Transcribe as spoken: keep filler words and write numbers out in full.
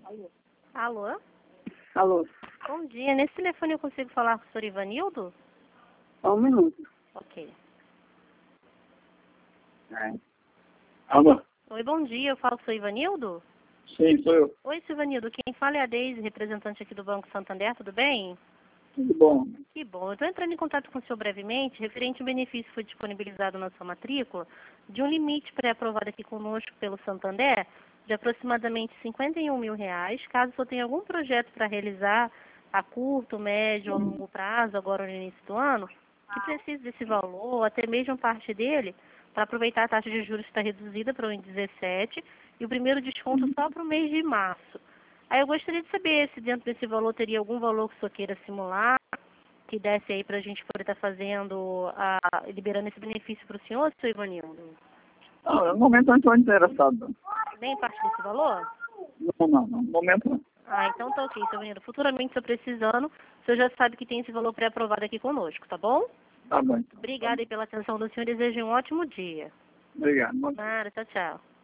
Alô? Alô? Bom dia. Nesse telefone eu consigo falar com o senhor Ivanildo? Só um minuto. Ok. É. Alô? Oi, bom dia. Eu falo com o senhor Ivanildo? Sim, sou eu. Oi, senhor Ivanildo. Quem fala é a Deise, representante aqui do Banco Santander. Tudo bem? Tudo bom? Que bom. Eu estou entrando em contato com o senhor brevemente, referente ao benefício que foi disponibilizado na sua matrícula, de um limite pré-aprovado aqui conosco pelo Santander, de aproximadamente cinquenta e um mil reais, caso o senhor tenha algum projeto para realizar a curto, médio ou longo prazo, agora no início do ano, que precise desse valor, ou até mesmo parte dele, para aproveitar a taxa de juros que está reduzida para o um vírgula dezessete e o primeiro desconto só para o mês de março. Aí eu gostaria de saber se dentro desse valor teria algum valor que o senhor queira simular, que desse aí para a gente poder estar fazendo, a, liberando esse benefício para o senhor, seu Ivanildo. Não, no momento eu não estou interessado. Nem parte desse valor? Não, não, não. No momento não. Ah, então tá ok, seu Ivanildo. Futuramente, se eu precisando, o senhor já sabe que tem esse valor pré-aprovado aqui conosco, tá bom? Tá bom. Então. Obrigada aí pela atenção do senhor e desejo um ótimo dia. Obrigado. Nada, tchau, tchau.